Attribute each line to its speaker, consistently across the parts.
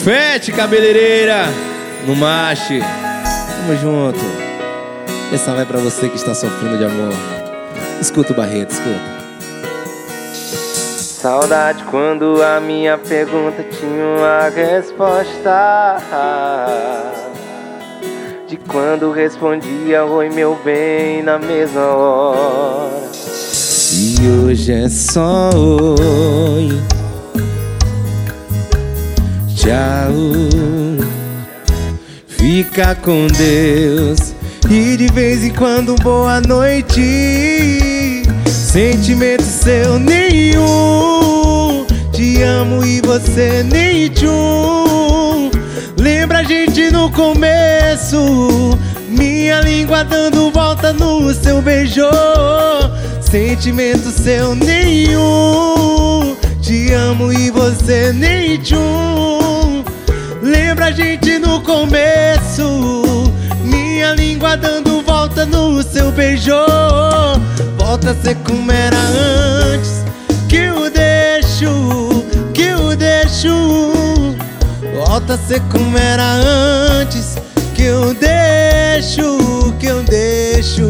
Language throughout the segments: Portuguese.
Speaker 1: Fete, cabeleireira, no mache. Tamo junto. Essa vai pra você que está sofrendo de amor. Escuta o Barreto, escuta. Saudade quando a minha pergunta tinha uma resposta, de quando respondia oi meu bem na mesma hora. E hoje é só oi, tchau, fica com Deus. E de vez em quando boa noite. Sentimento seu nenhum, te amo e você nem tchum. Lembra a gente no começo, minha língua dando volta no seu beijo. Sentimento seu nenhum, te amo e você nem tchum. Lembra a gente no começo, minha língua dando volta no seu beijo. Volta a ser como era antes, que eu deixo, que eu deixo. Volta a ser como era antes, que eu deixo, que eu deixo.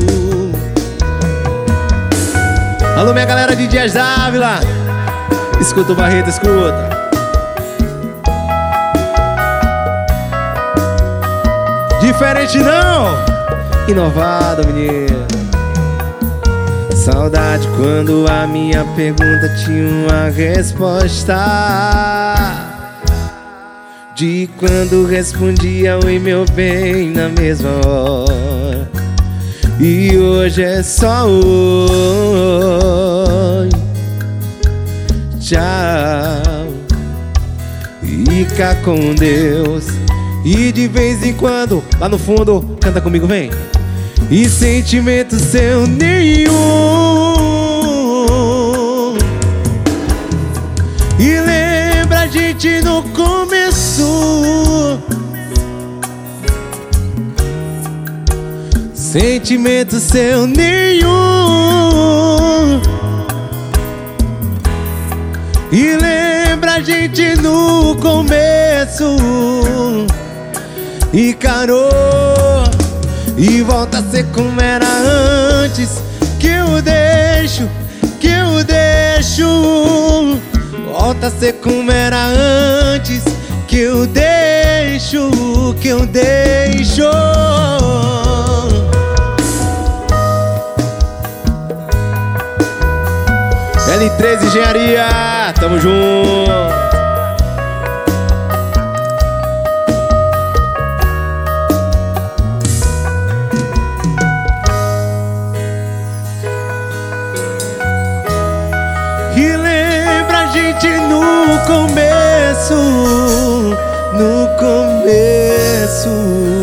Speaker 1: Alô minha galera de Dias Dávila, escuta o Barreto, escuta. Diferente não, inovado menino. Saudade quando a minha pergunta tinha uma resposta, de quando respondia oi meu bem na mesma hora. E hoje é só oi, tchau, fica com Deus. E de vez em quando, lá no fundo, canta comigo, vem. E sentimento seu nenhum. E lembra a gente no começo. Sentimento seu nenhum. E lembra a gente no começo. E carou. E volta a ser como era antes, que eu deixo, que eu deixo. Volta a ser como era antes, que eu deixo, que eu deixo. L3 Engenharia, tamo junto. E lembra a gente no começo, no começo.